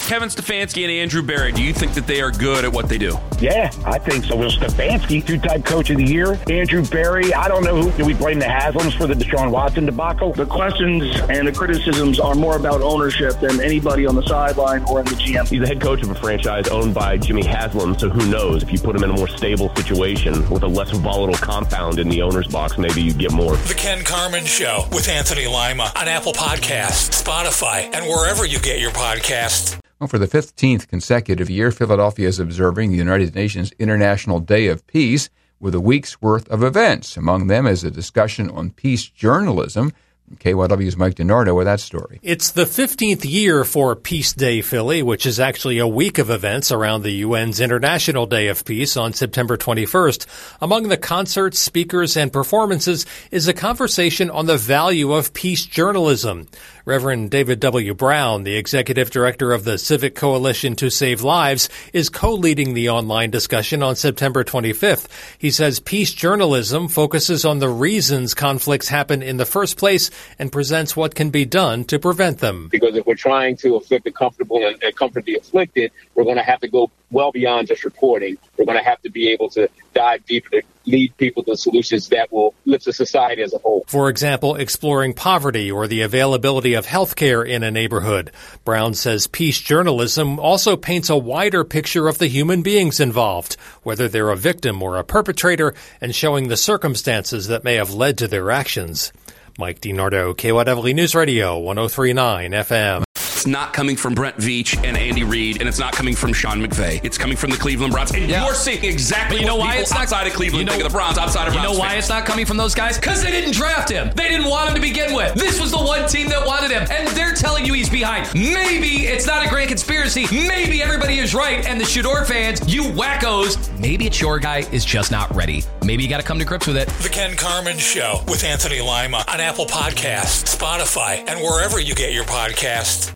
Kevin Stefanski and Andrew Berry, do you think that they are good at what they do? Yeah, I think so. Well, Stefanski, two-time coach of the year. Andrew Berry, I don't know who. Do we blame the Haslams for the Deshaun Watson debacle? The questions and the criticisms are more about ownership than anybody on the sideline or in the GM. He's the head coach of a franchise owned by Jimmy Haslam, so who knows? If you put him in a more stable situation with a less volatile compound in the owner's box, maybe you get more. The Ken Carman Show with Anthony Lima on Apple Podcasts, Spotify, and wherever you get your podcasts. Well, for the 15th consecutive year, Philadelphia is observing the United Nations International Day of Peace with a week's worth of events. Among them is a discussion on peace journalism. KYW's Mike DiNardo with that story. It's the 15th year for Peace Day Philly, which is actually a week of events around the UN's International Day of Peace on September 21st. Among the concerts, speakers, and performances is a conversation on the value of peace journalism. Reverend David W. Brown, the executive director of the Civic Coalition to Save Lives, is co-leading the online discussion on September 25th. He says peace journalism focuses on the reasons conflicts happen in the first place and presents what can be done to prevent them. Because if we're trying to afflict the comfortable and comfort the afflicted, we're going to have to go well beyond just reporting. We're going to have to be able to dive deeper to lead people to solutions that will lift the society as a whole. For example, exploring poverty or the availability of health care in a neighborhood. Brown says peace journalism also paints a wider picture of the human beings involved, whether they're a victim or a perpetrator, and showing the circumstances that may have led to their actions. Mike DiNardo, KYW News Radio, 103.9 FM. It's not coming from Brent Veach and Andy Reid, and it's not coming from Sean McVay. It's coming from the Cleveland Browns. And you're seeing exactly what people outside of Cleveland think of the Browns, outside of Browns. You know why it's not coming from those guys? Because they didn't draft him. They didn't want him to begin with. This was the one team that wanted him, and they're telling you he's behind. Maybe it's not a grand conspiracy. Maybe everybody is right, and the Shador fans, you wackos, maybe it's your guy is just not ready. Maybe you got to come to grips with it. The Ken Carman Show with Anthony Lima on Apple Podcasts, Spotify, and wherever you get your podcasts.